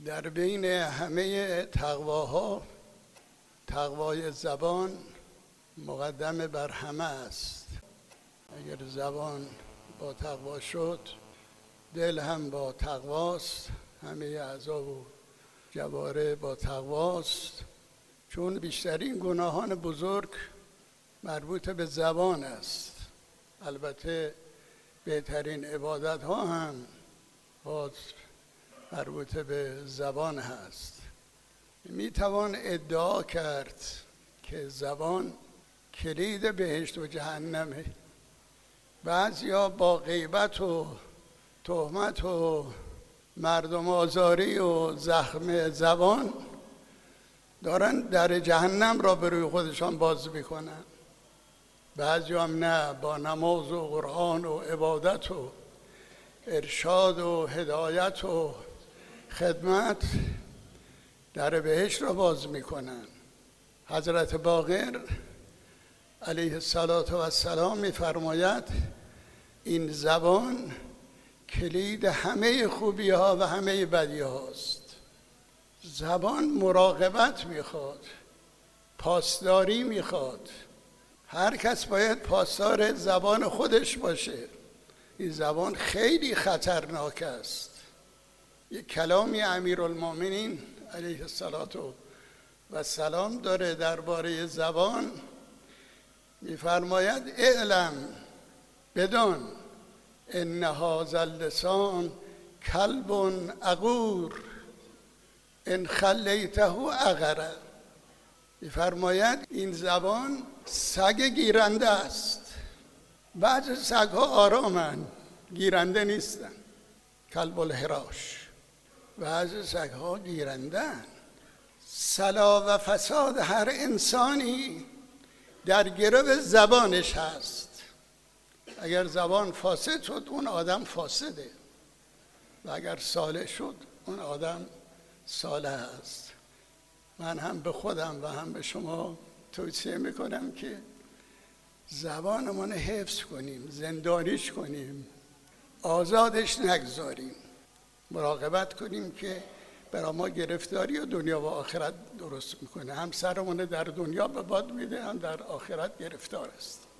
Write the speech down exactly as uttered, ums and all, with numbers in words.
در بین همه تقواها تقوای زبان مقدم بر همه است. اگر زبان با تقوا شد، دل هم با تقواست، همه اعضا و جواره با تقواست، چون بیشترین گناهان بزرگ مربوط به زبان است. البته بهترین عبادت ها هم باز مربوط به زبان هست. می توان ادعا کرد که زبان کلید بهشت و جهنمه. بعضیا با غیبت و تهمت و مردم آزاری و زخم زبان دارن در جهنم را به روی خودشان باز میکنن. بعضی هم نه، با نماز و قرآن و عبادت و ارشاد و هدایت و خدمت در بهشت را باز میکنن. حضرت باقر علیه السلام میفرماید این زبان کلید همه خوبی ها و همه بدی هاست. زبان مراقبت میخواد، پاسداری میخواد. هر کس باید پاسدار زبان خودش باشه. این زبان خیلی خطرناک است. یک کلامی امیرالمومنین علیه السلام داره درباره زبان. میفرماید اعلم، بدان، ان هذا اللسان کلب عقور ان خلیته عقر. میفرماید این زبان سگ گیرنده است. بعضی سگ‌ها آرامن، گیرنده نیستن، کلب الحراش. بعضی سگ‌ها گیرنده‌اند. صلاح و فساد هر انسانی در گرو زبانش هست. اگر زبان فاسد شد اون آدم فاسده و اگر صالح شد اون آدم صالح است. من هم به خودم و هم به شما توصیه میکنم که زبانمون حفظ کنیم، زندانیش کنیم، آزادش نگذاریم، مراقبت کنیم که برای ما گرفتاری و دنیا و آخرت درست میکنه. هم سرمون در دنیا به باد میده، هم در آخرت گرفتار است.